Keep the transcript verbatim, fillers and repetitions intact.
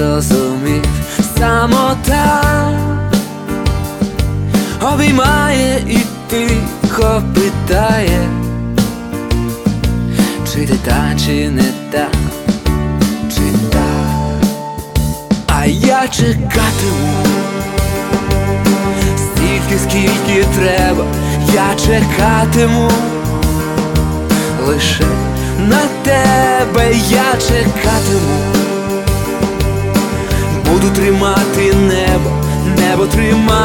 зрозумів, самота обіймає і тихо питає, чи ти та, чи не та, чи та. А я чекатиму стільки, скільки треба. Я чекатиму лише на тебе. Я чекатиму, буду тримати небо, небо тримати.